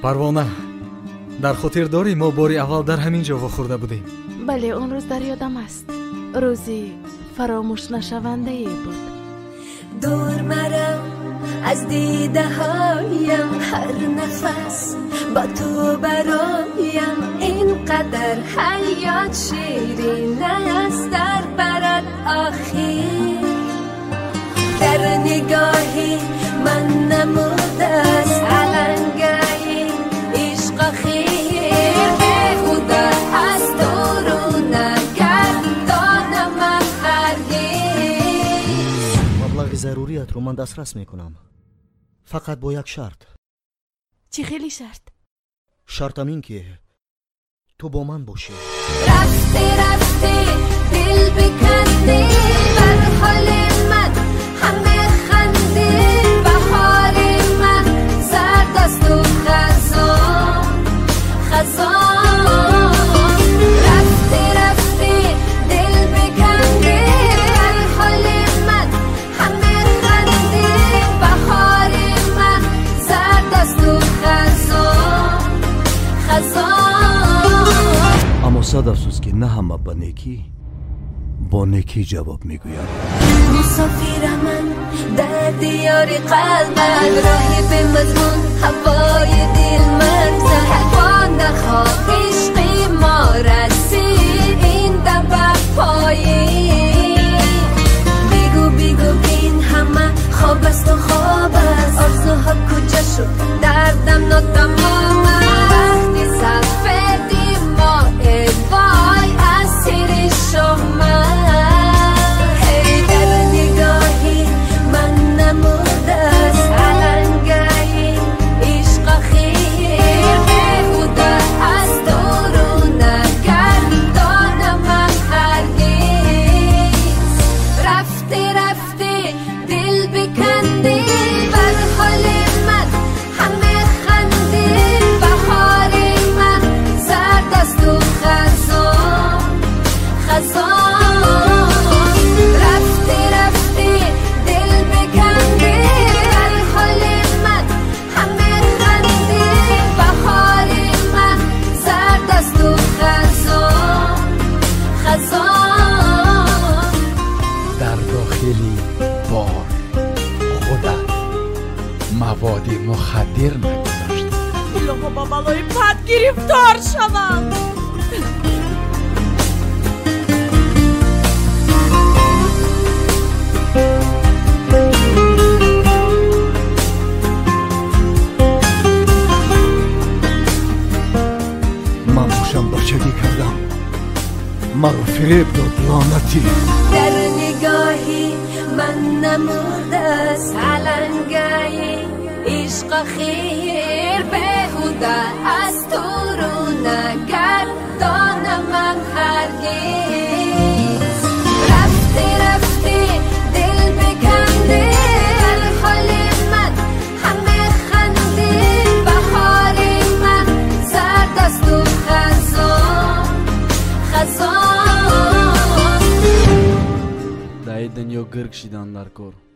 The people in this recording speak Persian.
پروانه، در خاطر داری ما باری اول در همین جا وخورده بودیم؟ بله، اون روز در یادم است. روزی فراموش نشونده ای بود. دور مرم از دیده هایم، هر نفس با تو برایم اینقدر حیات شیرین است در برد آخر. در نگاهی من نموده است علنگای عشق خیر، به خدا از تو رو نگردانم هرگز. مبلغ ضروریت رو من دسترس میکنم، فقط با یک شرط. چی خیلی شرط؟ شرطم این که تو با من باشی. رفتی دل بکندی بر حال من، همه خندی بهار من، سرد است و خزان خزان. رفتی دل بکندی بر حال من، همه خندی بهار من، سرد است و خزان خزان. اما صد افسوس که نه همه با نیکی جواب میگویم. مسافر من در دیار قلبت، راهی به مضمون هوای دل من، زهر نخواه عشقی ما رسید این دم پایی. بگو این همه خواب است و خواب است، آرزوها کجا شد دردم ناتمام است. وقتی سفیدی ما ای وای اسیر شما. مواد مخدر نگذاشت. الهو با بلای بد گرفتار شوم. من باشم بچگی کردم، مرا فریب داد لعنتی. در نگاهی من نموده است علنگای عشق خیر، بهوده از تو رو نگردانم هرگز. رفتی دل بکندی بر حال من، همه خندی بهار من، سرد است و خزان خزان. دای دنیا گرگ شیدن در کار.